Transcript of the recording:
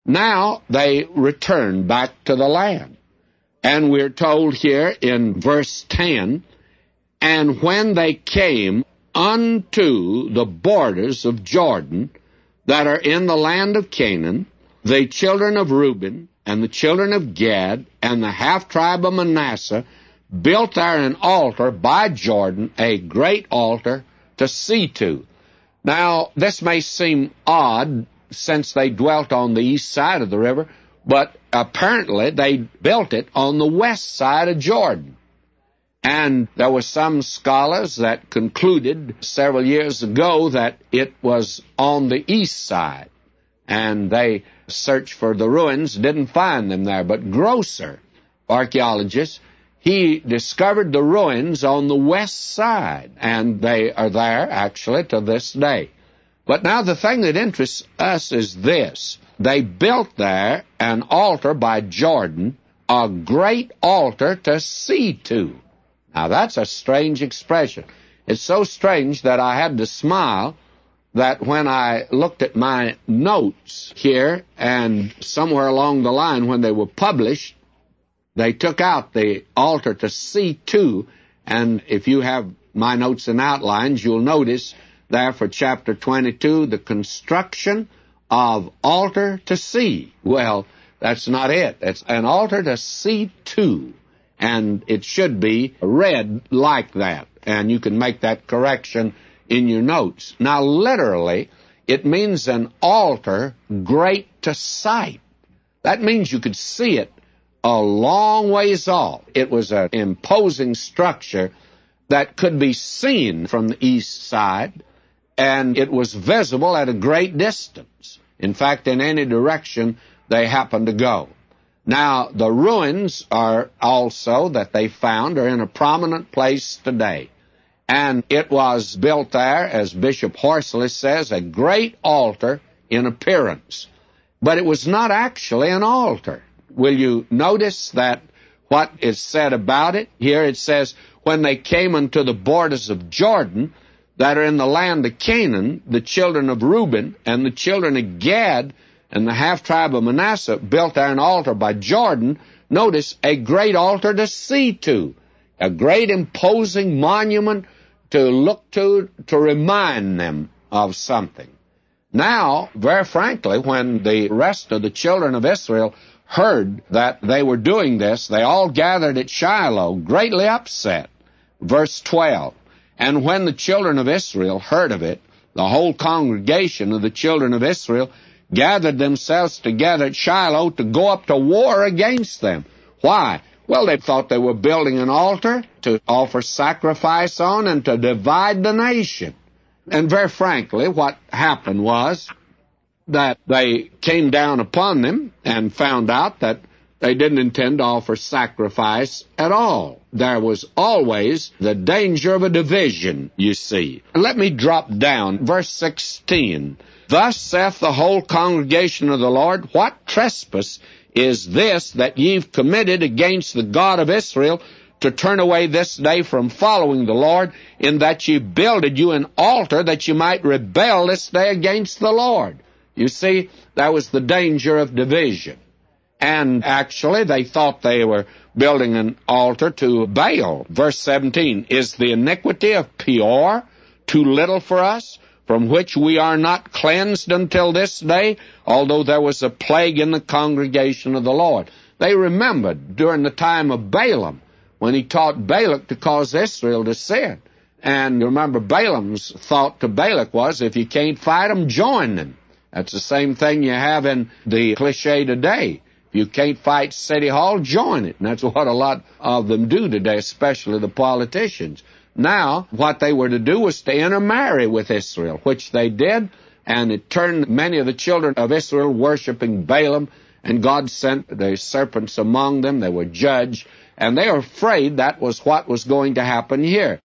Now they returned back to the land. And we're told here in verse 10, and when they came unto the borders of Jordan that are in the land of Canaan, the children of Reuben and the children of Gad and the half-tribe of Manasseh built there an altar by Jordan, a great altar to see to. Now, this may seem odd since they dwelt on the east side of the river, but apparently they built it on the west side of Jordan. And there were some scholars that concluded several years ago that it was on the east side. And they searched for the ruins, didn't find them there. But Grosser, archaeologist, he discovered the ruins on the west side. And they are there, actually, to this day. But now the thing that interests us is this. They built there an altar by Jordan, a great altar to see to. Now, that's a strange expression. It's so strange that I had to smile that when I looked at my notes here, and somewhere along the line when they were published, they took out the altar to see to, and if you have my notes and outlines, you'll notice there for chapter 22, the construction of altar to see. Well, that's not it. It's an altar to see to. And it should be read like that. And you can make that correction in your notes. Now, literally, it means an altar great to sight. That means you could see it a long ways off. It was an imposing structure that could be seen from the east side, and it was visible at a great distance. In fact, in any direction they happened to go. Now, the ruins are also that they found are in a prominent place today. And it was built there, as Bishop Horsley says, a great altar in appearance. But it was not actually an altar. Will you notice that what is said about it? Here it says, when they came unto the borders of Jordan, that are in the land of Canaan, the children of Reuben and the children of Gad and the half-tribe of Manasseh built there an altar by Jordan. Notice, a great altar to see to, a great imposing monument to look to remind them of something. Now, very frankly, when the rest of the children of Israel heard that they were doing this, they all gathered at Shiloh, greatly upset. Verse 12, and when the children of Israel heard of it, the whole congregation of the children of Israel gathered themselves together at Shiloh to go up to war against them. Why? Well, they thought they were building an altar to offer sacrifice on and to divide the nation. And very frankly, what happened was that they came down upon them and found out that they didn't intend to offer sacrifice at all. There was always the danger of a division, you see. Let me drop down, verse 16. Thus saith the whole congregation of the Lord, what trespass is this that ye've committed against the God of Israel, to turn away this day from following the Lord, in that ye builded you an altar that you might rebel this day against the Lord? You see, that was the danger of division. And actually, they thought they were building an altar to Baal. Verse 17, is the iniquity of Peor too little for us, from which we are not cleansed until this day, although there was a plague in the congregation of the Lord? They remembered during the time of Balaam, when he taught Balak to cause Israel to sin. And you remember Balaam's thought to Balak was, if you can't fight them, join them. That's the same thing you have in the cliche today. If you can't fight City Hall, join it. And that's what a lot of them do today, especially the politicians. Now, what they were to do was to intermarry with Israel, which they did, and it turned many of the children of Israel worshiping Balaam, and God sent the serpents among them. They were judged, and they were afraid that was what was going to happen here.